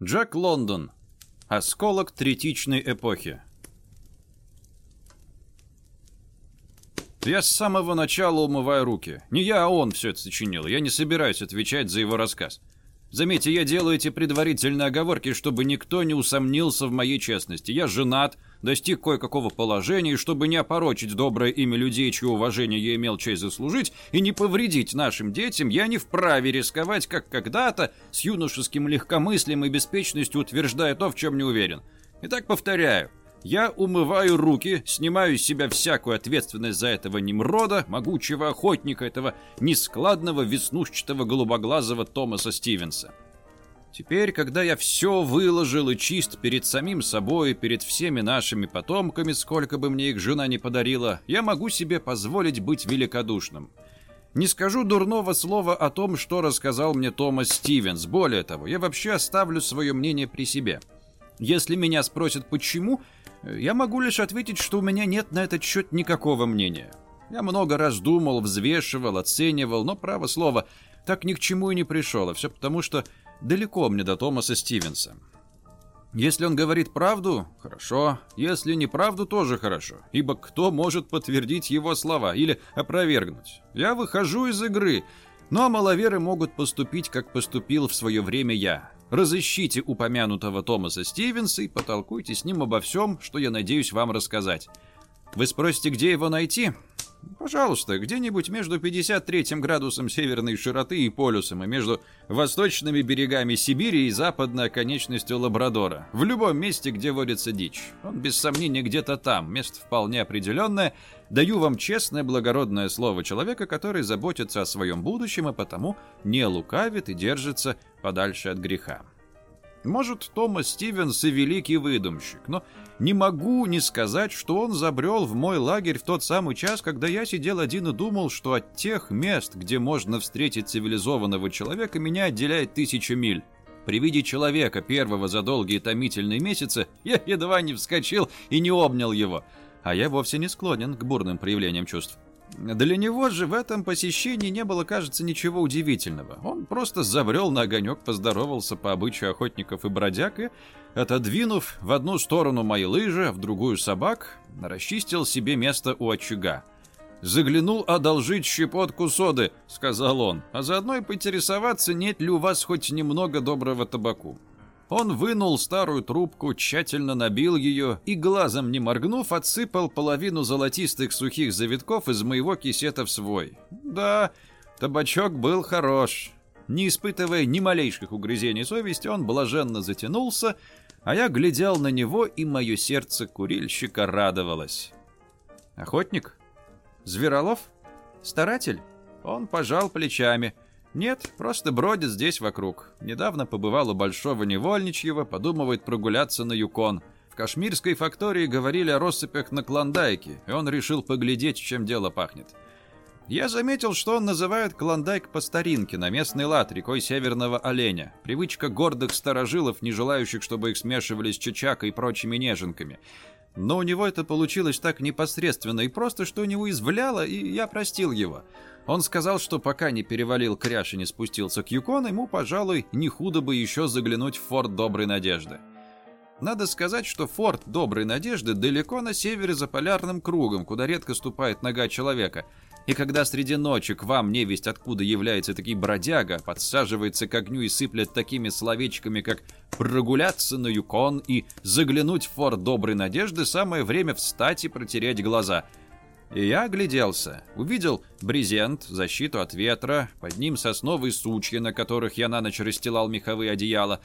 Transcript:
Джек Лондон. Осколок третичной эпохи. Я с самого начала умываю руки. Не я, а он все это сочинил. Я не собираюсь отвечать за его рассказ. Заметьте, я делаю эти предварительные оговорки, чтобы никто не усомнился в моей честности. Я женат, достиг кое-какого положения, и чтобы не опорочить доброе имя людей, чье уважение я имел честь заслужить, и не повредить нашим детям, я не вправе рисковать, как когда-то, с юношеским легкомыслием и беспечностью утверждая то, в чем не уверен. Итак, повторяю. Я умываю руки, снимаю с себя всякую ответственность за этого Немрода, могучего охотника, этого нескладного, веснушчатого, голубоглазого Томаса Стивенса. Теперь, когда я все выложил и чист перед самим собой, перед всеми нашими потомками, сколько бы мне их жена не подарила, я могу себе позволить быть великодушным. Не скажу дурного слова о том, что рассказал мне Томас Стивенс. Более того, я вообще оставлю свое мнение при себе. Если меня спросят «почему?», я могу лишь ответить, что у меня нет на этот счет никакого мнения. Я много раз думал, взвешивал, оценивал, но, право слово, так ни к чему и не пришел, а все потому, что далеко мне до Томаса Стивенса. Если он говорит правду – хорошо, если неправду – тоже хорошо, ибо кто может подтвердить его слова или опровергнуть? Я выхожу из игры, но маловеры могут поступить, как поступил в свое время я. Разыщите упомянутого Томаса Стивенса и потолкуйте с ним обо всем, что я надеюсь вам рассказать. Вы спросите, где его найти? Пожалуйста, где-нибудь между 53 градусом северной широты и полюсом, и между восточными берегами Сибири и западной оконечностью Лабрадора. В любом месте, где водится дичь. Он, без сомнения, где-то там, место вполне определенное. Даю вам честное, благородное слово человека, который заботится о своем будущем, и потому не лукавит и держится подальше от греха. Может, Томас Стивенс и великий выдумщик, но не могу не сказать, что он забрел в мой лагерь в тот самый час, когда я сидел один и думал, что от тех мест, где можно встретить цивилизованного человека, меня отделяет 1000 миль. При виде человека, первого за долгие томительные месяцы, я едва не вскочил и не обнял его. А я вовсе не склонен к бурным проявлениям чувств. Для него же в этом посещении не было, кажется, ничего удивительного. Он просто забрел на огонек, поздоровался по обычаю охотников и бродяг и, отодвинув в одну сторону мои лыжи, а в другую собак, расчистил себе место у очага. «Заглянул одолжить щепотку соды», — сказал он, «а заодно и поинтересоваться, нет ли у вас хоть немного доброго табаку». Он вынул старую трубку, тщательно набил ее и, глазом не моргнув, отсыпал половину золотистых сухих завитков из моего кисета в свой. Да, табачок был хорош. Не испытывая ни малейших угрызений совести, он блаженно затянулся, а я глядел на него, и мое сердце курильщика радовалось. «Охотник? Зверолов? Старатель?» Он пожал плечами. «Нет, просто бродит здесь вокруг. Недавно побывал у Большого Невольничьего, подумывает прогуляться на Юкон. В кашмирской фактории говорили о россыпях на Клондайке, и он решил поглядеть, чем дело пахнет. Я заметил, что он называет Клондайк по старинке, на местный лад, рекой Северного Оленя. Привычка гордых старожилов, не желающих, чтобы их смешивали с чачакой и прочими неженками. Но у него это получилось так непосредственно и просто, что у него извляло, и я простил его. Он сказал, что пока не перевалил кряж и не спустился к Юкону, ему, пожалуй, не худо бы еще заглянуть в форт Доброй Надежды. Надо сказать, что форт Доброй Надежды далеко на севере за полярным кругом, куда редко ступает нога человека. И когда среди ночи к вам невесть откуда является таки бродяга, подсаживается к огню и сыплет такими словечками, как «прогуляться на Юкон» и «заглянуть в форт Доброй Надежды», самое время встать и протереть глаза. И я огляделся, увидел брезент, защиту от ветра, под ним сосновые сучья, на которых я на ночь расстилал меховые одеяла,